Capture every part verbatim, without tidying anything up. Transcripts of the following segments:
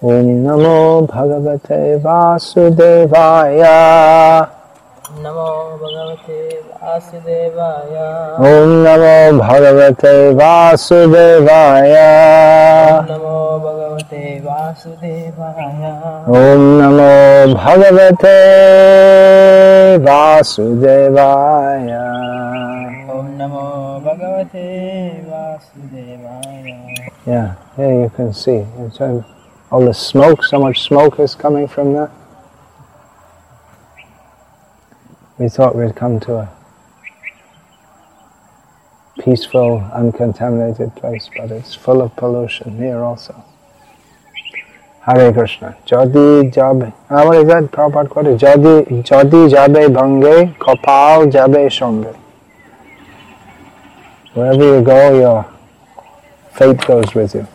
Om Namo Bhagavate Vasudevaya. Namo Bhagavate Vasudevaya. Om Namo Bhagavate Vasudevaya. Namo Bhagavate Vasudevaya. Om Namo Bhagavate Vasudevaya. Om Namo Bhagavate Vasudevaya. Yeah, here you can see. It's all the smoke, so much smoke is coming from there. We thought we'd come to a peaceful, uncontaminated place, but it's full of pollution here also. Hare Krishna. Jadi jabe. Ah, what is that? Prabhupada quoted. Jadi, jadi jabe bhange, kopal jabe shonge. Wherever you go, your fate goes with you.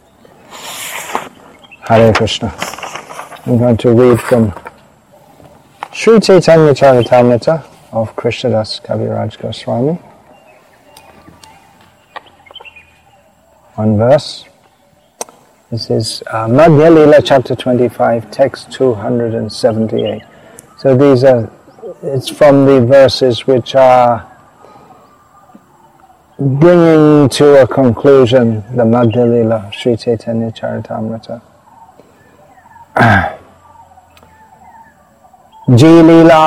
Hare Krishna. I'm going to read from Sri Chaitanya Charitamrita of Krishnadas Kaviraj Goswami. One verse. This is uh, Madhya Lila chapter twenty-five, text two hundred seventy-eight. So these are, it's from the verses which are bringing to a conclusion the Madhya Lila Sri Chaitanya Charitamrita. Jai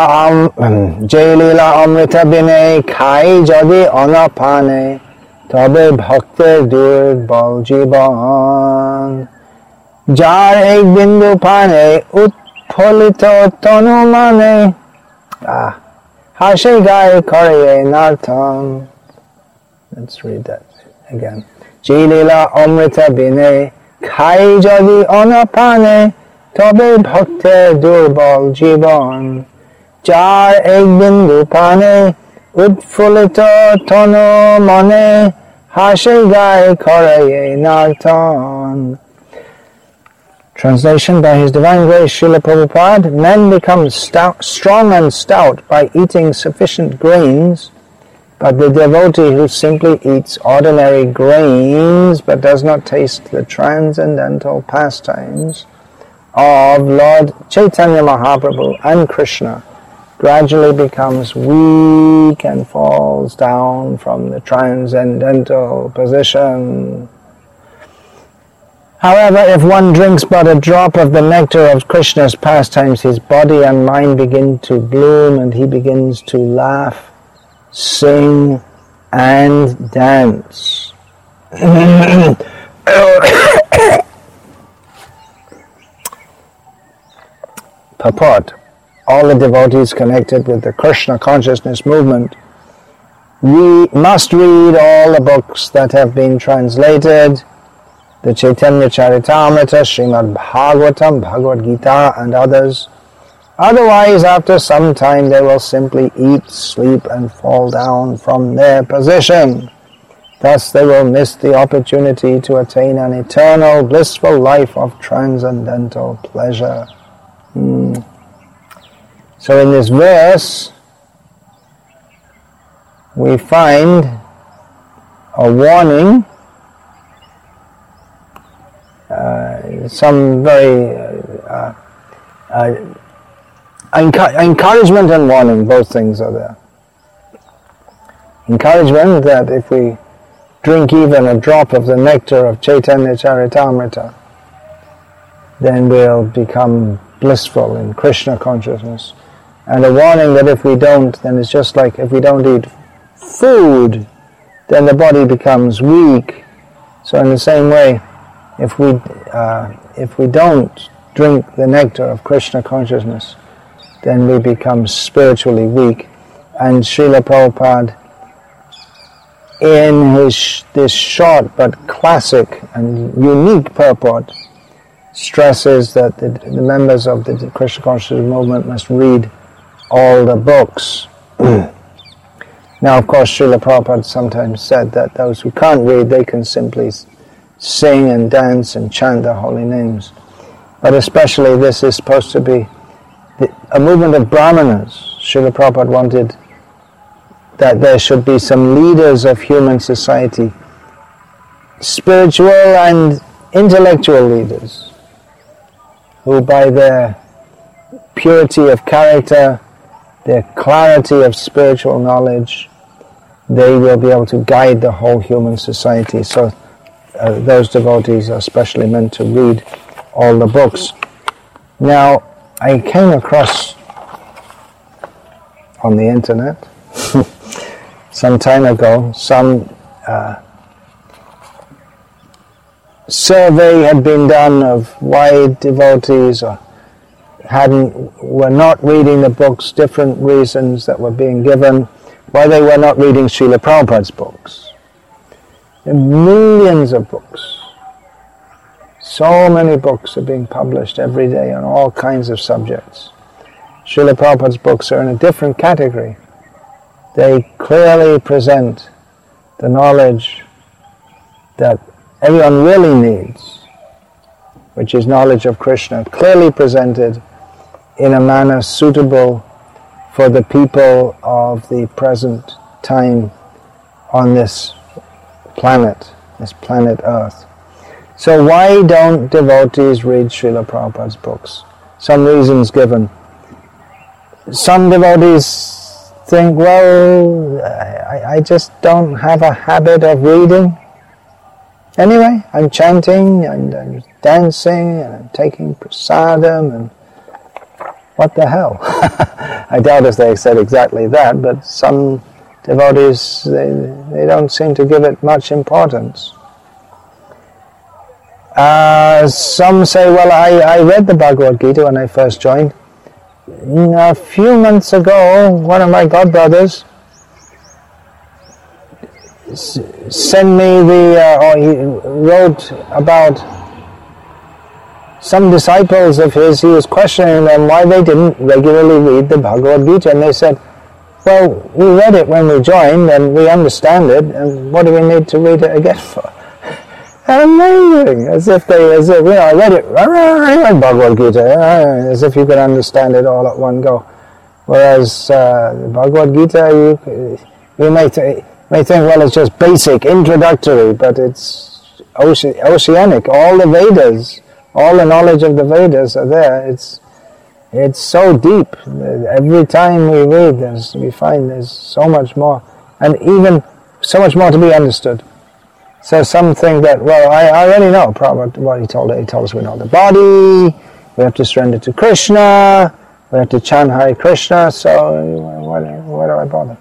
Lila Amrita Bine Khai Jadi Anapane Tabe Bhakte Durbal Jiban Jar Ek Bindu Pane Utpholito Tonu Mane Ah Hashe Gai Kare Nartam. Let's read that again. Jai Lila Amrita Bine Khai Jadi Anapane Tabe Bhakte Durbal Jiban Jar Ek Bindu Pane Utpholito Tono Mane Hashe Gai Karaye Nartan. Translation by His Divine Grace Srila Prabhupada. Men become stout, strong and stout by eating sufficient grains, but the devotee who simply eats ordinary grains but does not taste the transcendental pastimes of Lord Chaitanya Mahaprabhu and Krishna gradually becomes weak and falls down from the transcendental position. However, if one drinks but a drop of the nectar of Krishna's pastimes, his body and mind begin to bloom and he begins to laugh, sing, and dance. Purport. All the devotees connected with the Krishna consciousness movement, we must read all the books that have been translated, the Chaitanya Charitamrita, Srimad Bhagavatam, Bhagavad Gita, and others. Otherwise, after some time, they will simply eat, sleep, and fall down from their position. Thus, they will miss the opportunity to attain an eternal, blissful life of transcendental pleasure. Hmm. So in this verse, we find a warning, uh, some very uh, uh, encu- encouragement and warning, both things are there. Encouragement that if we drink even a drop of the nectar of Chaitanya Charitamrita, then we'll become blissful in Krishna consciousness. And a warning that if we don't, then it's just like if we don't eat food, then the body becomes weak. So in the same way, if we uh, if we don't drink the nectar of Krishna consciousness, then we become spiritually weak. And Srila Prabhupada, in his this short but classic and unique purport, stresses that the, the members of the Krishna consciousness movement must read all the books. Now, of course, Srila Prabhupada sometimes said that those who can't read, they can simply sing and dance and chant the holy names. But especially this is supposed to be the, a movement of brahmanas. Srila Prabhupada wanted that there should be some leaders of human society, spiritual and intellectual leaders, who by their purity of character, their clarity of spiritual knowledge, they will be able to guide the whole human society. So uh, those devotees are specially meant to read all the books. Now, I came across on the internet some time ago some uh, survey had been done of why devotees or hadn't were not reading the books, different reasons that were being given why they were not reading Srila Prabhupada's books. There are millions of books. So many books are being published every day on all kinds of subjects. Srila Prabhupada's books are in a different category. They clearly present the knowledge that everyone really needs, which is knowledge of Krishna, clearly presented in a manner suitable for the people of the present time on this planet, this planet Earth. So why don't devotees read Srila Prabhupada's books? Some reasons given. Some devotees think, well, I, I just don't have a habit of reading. Anyway, I'm chanting and I'm dancing and I'm taking prasadam and what the hell? I doubt if they said exactly that, but some devotees, they, they don't seem to give it much importance. Uh, some say, well, I, I read the Bhagavad Gita when I first joined. A few months ago, one of my godbrothers s- sent me the, uh, or he wrote about some disciples of his. He was questioning them why they didn't regularly read the Bhagavad Gita, and they said, well, we read it when we joined and we understand it, and what do we need to read it again for? Amazing! As if they, as if, you know, I read it, I read Bhagavad Gita, as if you could understand it all at one go. Whereas uh, the Bhagavad Gita, you, you may, th- may think, well, it's just basic, introductory, but it's oce- oceanic. All the Vedas, all the knowledge of the Vedas are there. It's it's so deep. Every time we read, there's, we find there's so much more, and even so much more to be understood. So some think that, well, I, I already know Prabhupada, what he told us. He told us we know the body, we have to surrender to Krishna, we have to chant Hare Krishna, so why, why do I bother?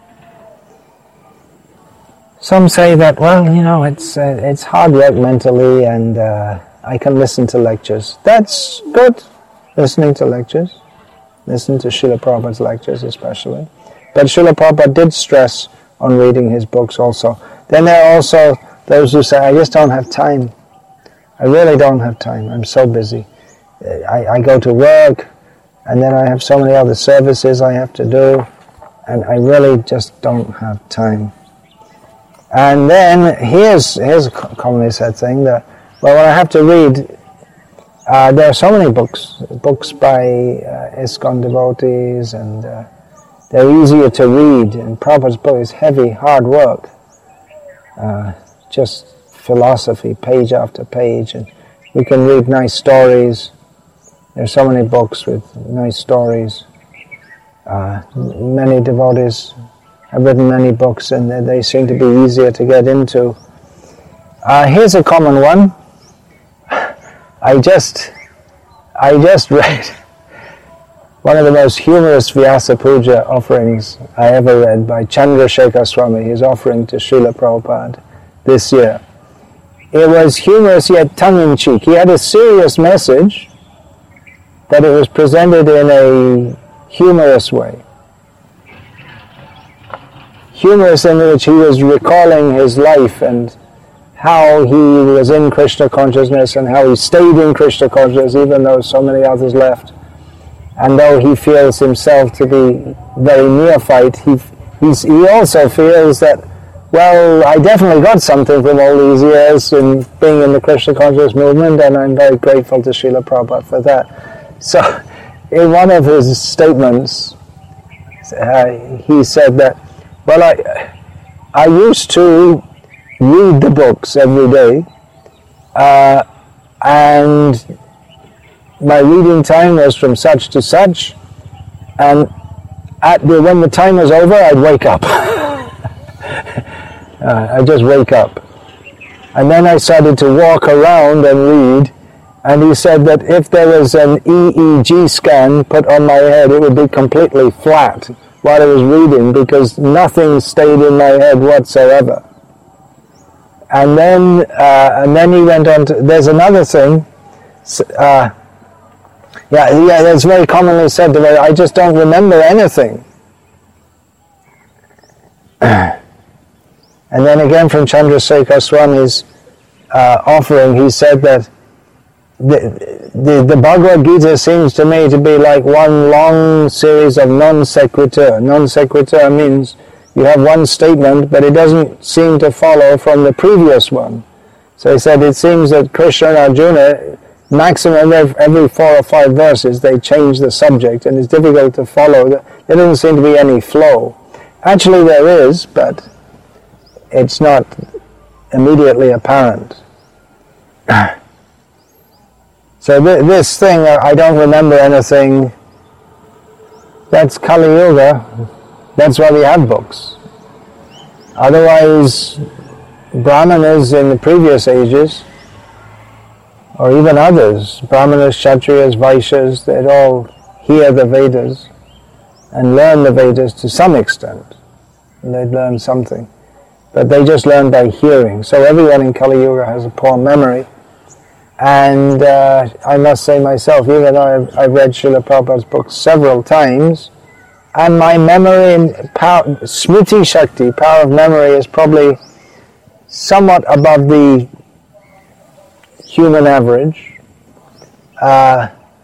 Some say that, well, you know, it's uh, it's hard work mentally, and uh, I can listen to lectures. That's good, listening to lectures. Listen to Srila Prabhupada's lectures especially. But Srila Prabhupada did stress on reading his books also. Then there are also those who say, I just don't have time. I really don't have time. I'm so busy. I, I go to work, and then I have so many other services I have to do, and I really just don't have time. And then here's, here's a commonly said thing, that, well, when I have to read, uh, there are so many books, books by uh, ISKCON devotees, and uh, they're easier to read, and Prabhupada's book is heavy, hard work. Uh, just philosophy, page after page, and we can read nice stories. There are so many books with nice stories. Uh, many devotees have written many books, and they, they seem to be easier to get into. Uh, here's a common one. I just, I just read one of the most humorous Vyasa Puja offerings I ever read by Chandrasekhar Swami, his offering to Srila Prabhupada this year. It was humorous yet tongue-in-cheek. He had a serious message, but it was presented in a humorous way. Humorous in which he was recalling his life and how he was in Krishna consciousness and how he stayed in Krishna consciousness even though so many others left. And though he feels himself to be very neophyte, he he's, he also feels that, well, I definitely got something from all these years in being in the Krishna consciousness movement, and I'm very grateful to Srila Prabhupada for that. So, in one of his statements, uh, he said that, well, I, I used to read the books every day, uh, and my reading time was from such to such, and at the, when the time was over, I'd wake up. uh, I'd just wake up. And then I started to walk around and read, and he said that if there was an E E G scan put on my head, it would be completely flat while I was reading, because nothing stayed in my head whatsoever. And then, uh, and then he went on to, there's another thing, uh, yeah, yeah, it's very commonly said to me, I just don't remember anything. And then again from Chandrasekhar Swami's uh, offering, he said that the, the, the Bhagavad Gita seems to me to be like one long series of non sequitur. Non sequitur means you have one statement, but it doesn't seem to follow from the previous one. So he said it seems that Krishna and Arjuna, maximum every four or five verses, they change the subject, and it's difficult to follow. There doesn't seem to be any flow. Actually there is, but it's not immediately apparent. So th- this thing, I don't remember anything, that's Kali Yuga. That's why we have books. Otherwise, Brahmanas in the previous ages, or even others, Brahmanas, Kshatriyas, Vaishyas, they'd all hear the Vedas and learn the Vedas to some extent. And they'd learn something. But they just learn by hearing. So everyone in Kali Yuga has a poor memory. And uh, I must say myself, even though I've, I've read Srila Prabhupada's books several times, and my memory, and power, Smriti Shakti, power of memory, is probably somewhat above the human average. Uh,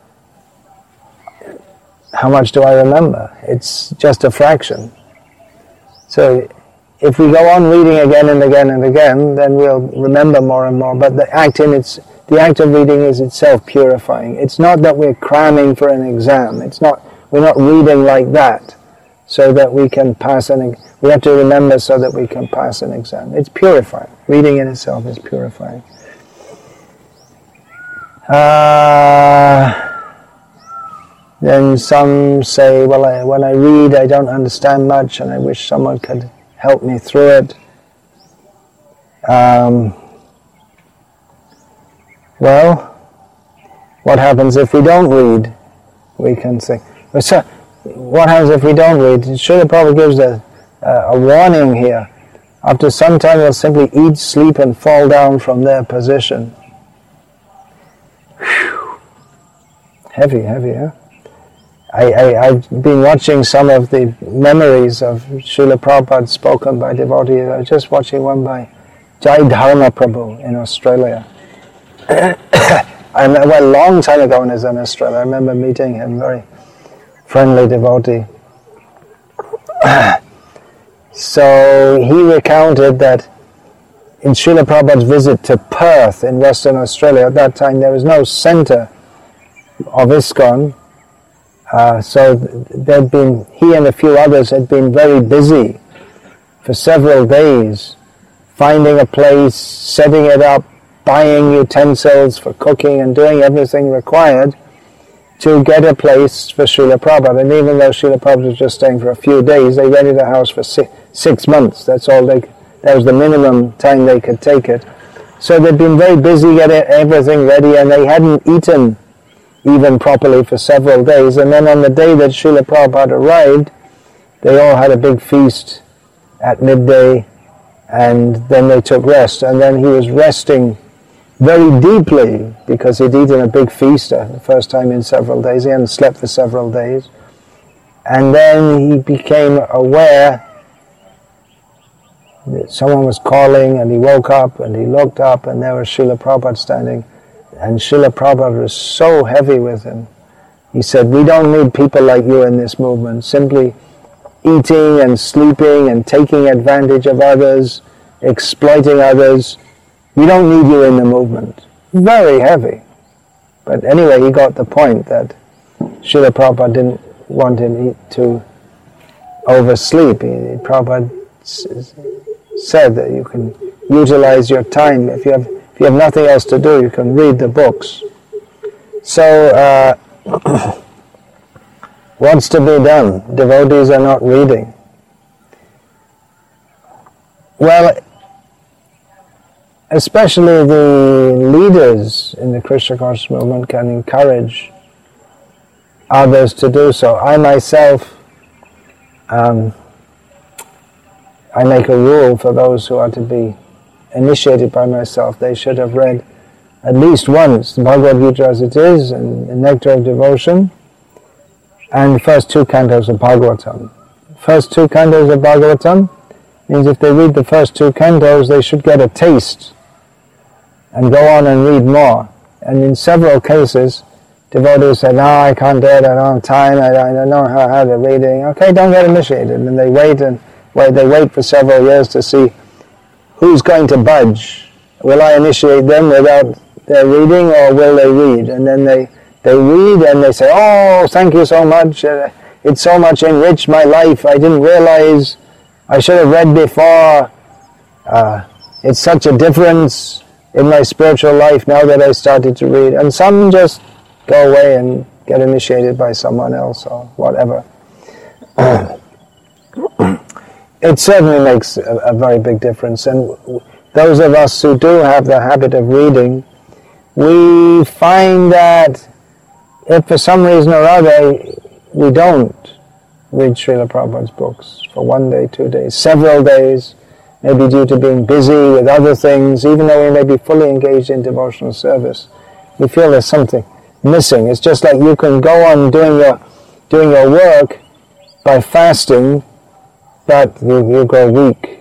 how much do I remember? It's just a fraction. So if we go on reading again and again and again, then we'll remember more and more. But the act in its, the act of reading is itself purifying. It's not that we're cramming for an exam. It's not. We're not reading like that, so that we can pass an. We have to remember so that we can pass an exam. It's purifying. Reading in itself is purifying. Uh, then some say, well, I, when I read, I don't understand much, and I wish someone could help me through it. Um, well, what happens if we don't read? We can say, so, what happens if we don't read? Srila Prabhupada gives a, a, a warning here. After some time, they'll simply eat, sleep, and fall down from their position. Whew. Heavy, heavy, huh? I, I, I've been watching some of the memories of Srila Prabhupada spoken by devotees. I was just watching one by Jai Dharma Prabhu in Australia. I went a long time ago when I was in Australia. I remember meeting him, very friendly devotee. So he recounted that in Srila Prabhupada's visit to Perth in Western Australia, at that time there was no centre of ISKCON. Uh, so there'd been, he and a few others had been very busy for several days, finding a place, setting it up, buying utensils for cooking and doing everything required to get a place for Srila Prabhupada. And even though Srila Prabhupada was just staying for a few days, they rented a house for six, six months. That's all they, that was the minimum time they could take it. So they'd been very busy getting everything ready, and they hadn't eaten even properly for several days. And then on the day that Srila Prabhupada arrived, they all had a big feast at midday, and then they took rest. And then he was resting very deeply because he'd eaten a big feast uh, the first time in several days. He hadn't slept for several days. And then he became aware that someone was calling, and he woke up and he looked up, and there was Srila Prabhupada standing. And Srila Prabhupada was so heavy with him. He said, we don't need people like you in this movement, simply eating and sleeping and taking advantage of others, exploiting others. We don't need you in the movement. Very heavy. But anyway, he got the point that Srila Prabhupada didn't want him to oversleep. He, Prabhupada said that you can utilize your time. If you have If you have nothing else to do, you can read the books. So, uh, what's to be done? Devotees are not reading. Well, especially the leaders in the Krishna consciousness movement can encourage others to do so. I myself, um, I make a rule for those who are to be initiated by myself. They should have read at least once the Bhagavad Gita as it is, and the Nectar of Devotion, and the first two cantos of Bhagavatam. First two cantos of Bhagavatam means if they read the first two cantos, they should get a taste and go on and read more. And in several cases, devotees say, no, I can't do it, I don't have time, I don't know how, how they're reading. Okay, don't get initiated. And they wait and wait, they wait for several years to see who's going to budge. Will I initiate them without their reading, or will they read? And then they, they read and they say, oh, thank you so much, uh, it so much enriched my life, I didn't realize, I should have read before, uh, it's such a difference in my spiritual life now that I started to read. And some just go away and get initiated by someone else or whatever. It certainly makes a, a very big difference. And those of us who do have the habit of reading, we find that if for some reason or other we don't read Srila Prabhupada's books for one day, two days, several days, maybe due to being busy with other things, even though we may be fully engaged in devotional service, we feel there's something missing. It's just like you can go on doing your doing your work by fasting, but you, you grow weak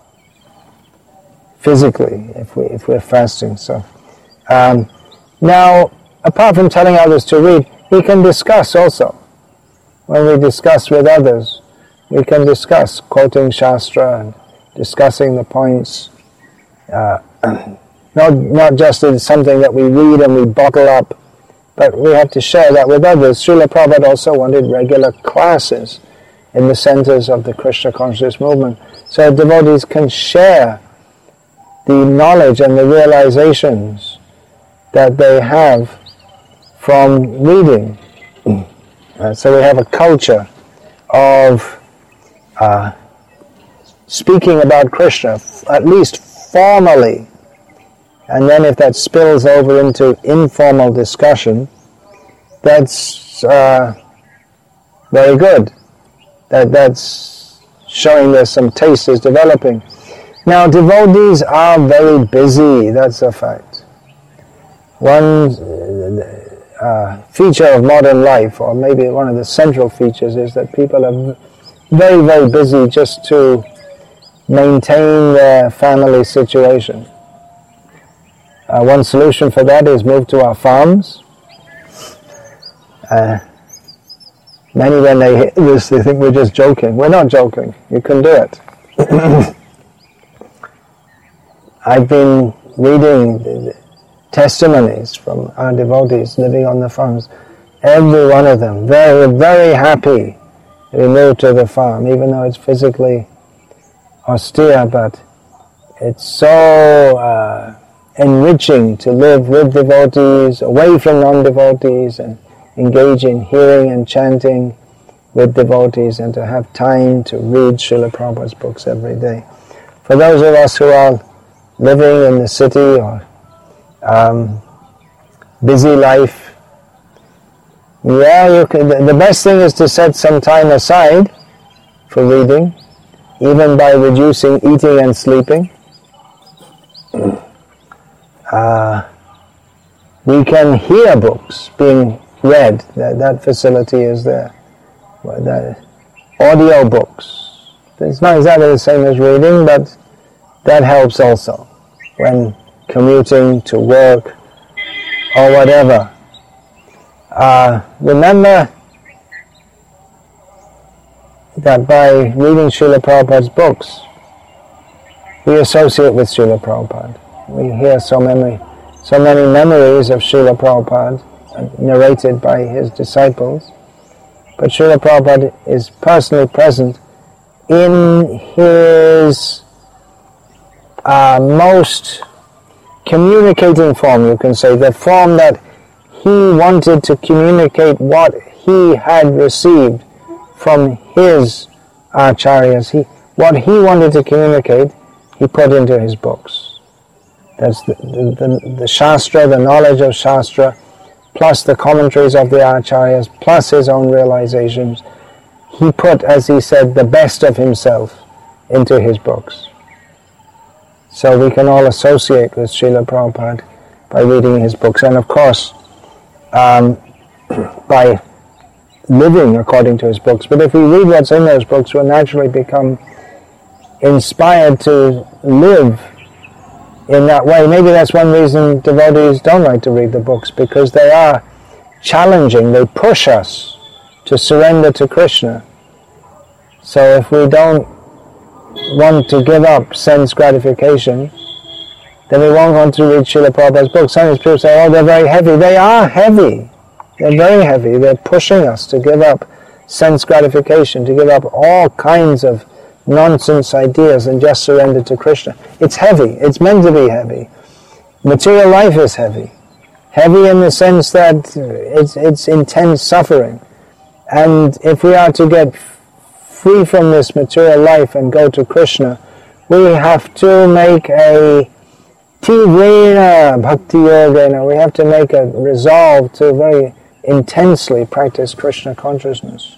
physically if we if we're fasting. So um, now, apart from telling others to read, we can discuss also. When we discuss with others, we can discuss quoting Shastra and discussing the points. Uh, not not just as something that we read and we bottle up, but we have to share that with others. Srila Prabhupada also wanted regular classes in the centers of the Krishna consciousness movement, so devotees can share the knowledge and the realizations that they have from reading. Uh, so we have a culture of uh, speaking about Krishna, f- at least formally, and then if that spills over into informal discussion, that's uh, very good. That that's showing there's some taste is developing. Now, devotees are very busy, that's a fact. One uh, feature of modern life, or maybe one of the central features, is that people are very, very busy just to maintain their family situation. Uh, one solution for that is move to our farms. Uh, many, when they hear this, they think we're just joking. We're not joking. You can do it. I've been reading testimonies from our devotees living on the farms. Every one of them very, very happy to be moved to the farm, even though it's physically austere, but it's so uh, enriching to live with devotees, away from non-devotees, and engage in hearing and chanting with devotees, and to have time to read Srila Prabhupada's books every day. For those of us who are living in the city or um, busy life, yeah, you can, the best thing is to set some time aside for reading, even by reducing eating and sleeping. Uh, we can hear books being read. That, that facility is there. Well, that, audio books. It's not exactly the same as reading, but that helps also when commuting to work or whatever. Uh, remember that by reading Srila Prabhupada's books, we associate with Srila Prabhupada. We hear so many, so many memories of Srila Prabhupada narrated by his disciples, but Srila Prabhupada is personally present in his uh, most communicating form, you can say, the form that he wanted to communicate what he had received from his acharyas. He, what he wanted to communicate, he put into his books. That's the, the, the, the Shastra, the knowledge of Shastra, plus the commentaries of the acharyas, plus his own realizations. He put, as he said, the best of himself into his books. So we can all associate with Srila Prabhupada by reading his books. And of course, um, by living according to his books. But if we read what's in those books, we'll naturally become inspired to live in that way. Maybe that's one reason devotees don't like to read the books, because they are challenging, they push us to surrender to Krishna. So if we don't want to give up sense gratification, then we won't want to read Srila Prabhupada's books. Sometimes people say, oh, they're very heavy. They are heavy. They're very heavy. They're pushing us to give up sense gratification, to give up all kinds of nonsense ideas and just surrender to Krishna. It's heavy. It's meant to be heavy. Material life is heavy. Heavy in the sense that it's, it's intense suffering. And if we are to get free from this material life and go to Krishna, we have to make a tivrena bhakti yogena. We have to make a resolve to very intensely practice Krishna consciousness.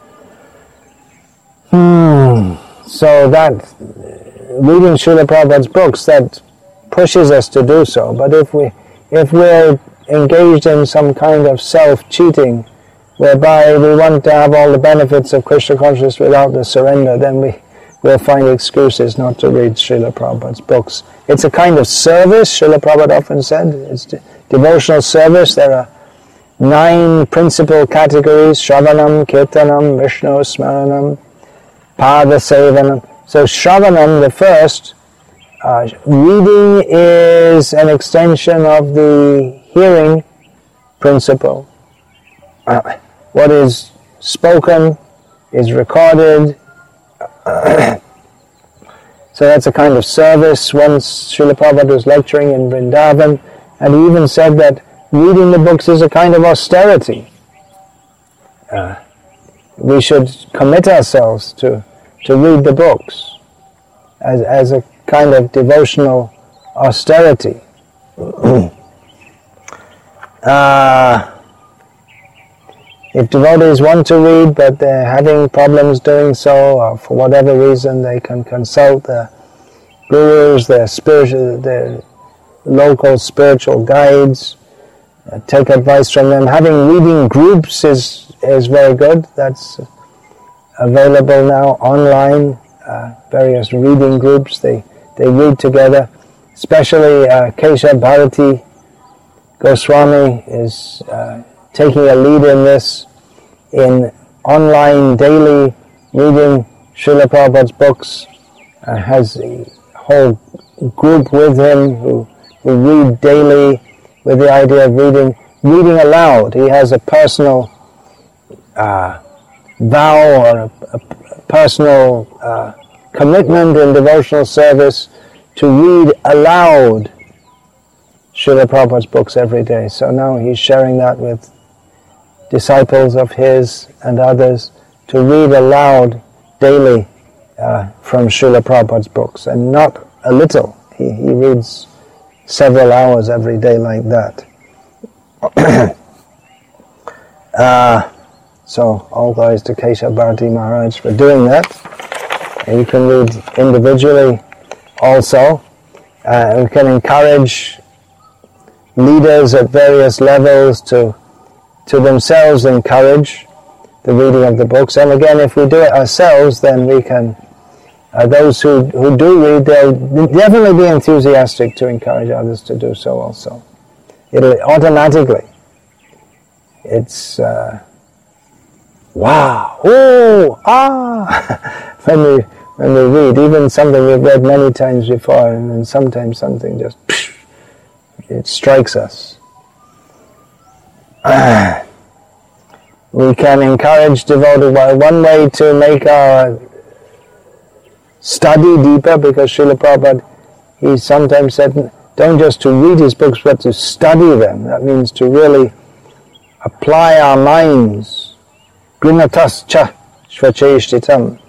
Hmm. So that, reading Srila Prabhupada's books, that pushes us to do so. But if we, if we're engaged in some kind of self-cheating, whereby we want to have all the benefits of Krishna consciousness without the surrender, then we will find excuses not to read Srila Prabhupada's books. It's a kind of service, Srila Prabhupada often said. It's de- devotional service. There are nine principal categories: Shravanam, Kirtanam, Vishnu Smaranam, Pada Sevanam. So Shravanam, the first, uh, reading is an extension of the hearing principle. Uh, what is spoken is recorded. Uh, so that's a kind of service. Once Srila Prabhupada was lecturing in Vrindavan, and he even said that reading the books is a kind of austerity. Uh, we should commit ourselves to, to read the books as, as a kind of devotional austerity. uh, If devotees want to read but they're having problems doing so, or for whatever reason, they can consult their gurus, their spiritual, their local spiritual guides, uh, take advice from them. Having reading groups is is very good. That's available now online. Uh, various reading groups. They they read together. Especially uh, Kesha Bharati Goswami is uh, taking a lead in this, in online daily reading Srila Prabhupada's books. Uh, has a whole group with him who, who read daily with the idea of reading reading aloud. He has a personal uh, vow or a, a personal uh, commitment in devotional service to read aloud Srila Prabhupada's books every day. So now he's sharing that with disciples of his and others, to read aloud daily uh, from Srila Prabhupada's books, and not a little. He, he reads several hours every day like that. uh, so all glories to Kesha Bharati Maharaj for doing that. And you can read individually also. Uh, we can encourage leaders at various levels to to themselves encourage the reading of the books. And again, if we do it ourselves, then we can, uh, those who, who do read, they'll definitely be enthusiastic to encourage others to do so also. It'll automatically, it's, uh, wow, oh, ah, when we, when we read, even something we've read many times before, and then sometimes something just, it strikes us. Uh, we can encourage devotees. Well, one way to make our study deeper, because Srila Prabhupada, he sometimes said, don't just to read his books, but to study them. That means to really apply our minds. Grinatascha svacheshtitam.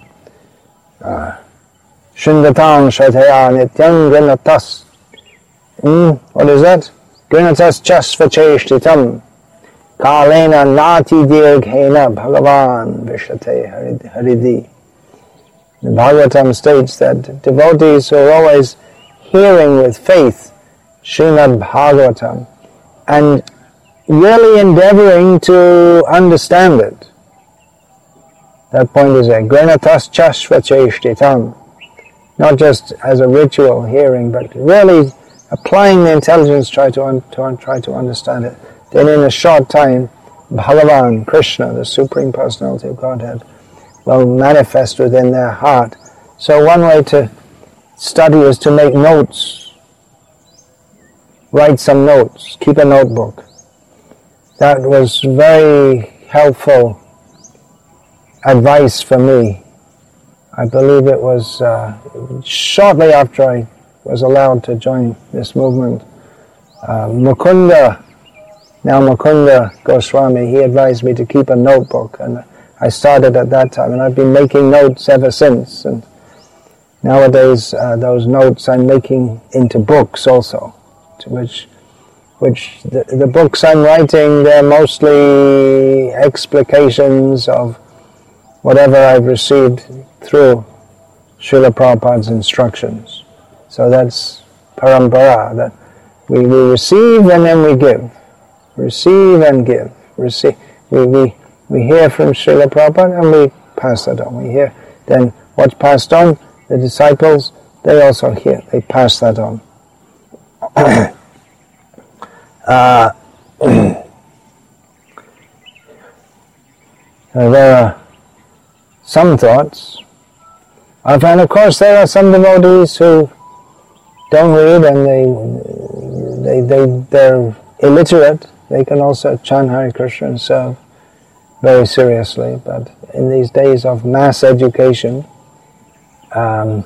Shindatang shataya nityam grinatas. What is that? Grinatascha svacheshtitam. Kalena nati dirghena bhagavan vishate haridi. The Bhagavatam states that devotees who are always hearing with faith Srimad Bhagavatam and really endeavoring to understand it. That point is there. Granatas chashvacheshtitam. Not just as a ritual hearing, but really applying the intelligence, try to, un- to un- try to understand it. Then in a short time, Bhagavan, Krishna, the Supreme Personality of Godhead, will manifest within their heart. So one way to study is to make notes. Write some notes. Keep a notebook. That was very helpful advice for me. I believe it was uh, shortly after I was allowed to join this movement. Uh, Mukunda, now Mukunda Goswami, he advised me to keep a notebook, and I started at that time, and I've been making notes ever since. And nowadays, uh, those notes I'm making into books also, to which, which the, the books I'm writing, they're mostly explications of whatever I've received through Srila Prabhupada's instructions. So that's parampara, that we, we receive and then we give. Receive and give. Receive. We, we, we hear from Srila Prabhupada and we pass that on. We hear. Then what's passed on, the disciples, they also hear. They pass that on. uh, there are some thoughts. And of course there are some devotees who don't read and they, they, they, they're illiterate. They can also chant Hare Krishna and serve very seriously. But in these days of mass education, um,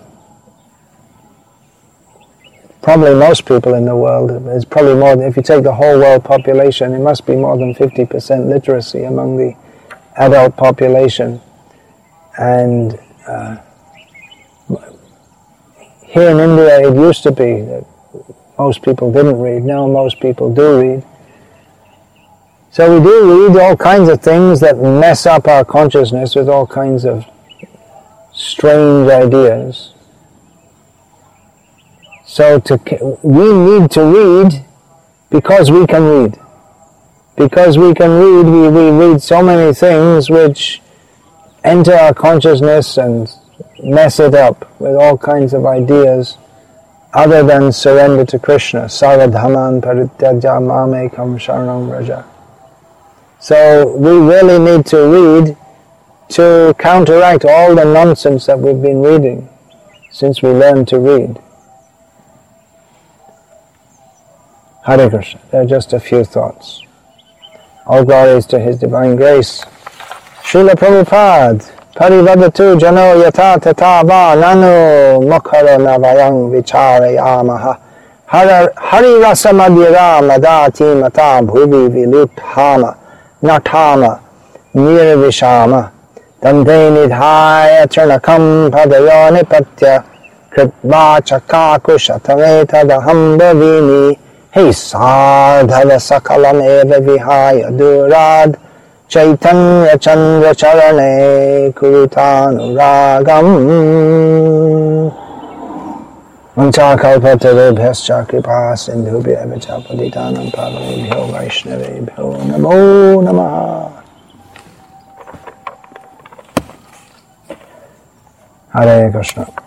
probably most people in the world, is probably more than, if you take the whole world population, it must be more than fifty percent literacy among the adult population. And uh, here in India it used to be that most people didn't read. Now most people do read. So we do read all kinds of things that mess up our consciousness with all kinds of strange ideas. So to, we need to read because we can read. Because we can read, we, we read so many things which enter our consciousness and mess it up with all kinds of ideas other than surrender to Krishna. Saradhaman parityaja mamekam sharanam vraja. So we really need to read to counteract all the nonsense that we've been reading since we learned to read. Hare Krishna. They're just a few thoughts. All glories to His Divine Grace. Srila Prabhupada, Parivadatu Jano Yata Tata Va Nano Mokhara Navayang Vicharayamaha Hari Rasa Madhira Madati Mata Bhuvi Viluthama Natama Nirvishama Dante Nidhaya Trinakam Padayoni Patya Kritva Chakakusha Tameta Daham Bhavini Hey Sadhava Sakalam Eva Vihaya Durad Chaitanya Chandra Charane Kurutanu Ragam Mancha Kalpatarubhyascha Kripa Sindhubhya Vichapaditanam Pavanebhyo Vaishnavebhyo Namo Namaha. Hare Krishna.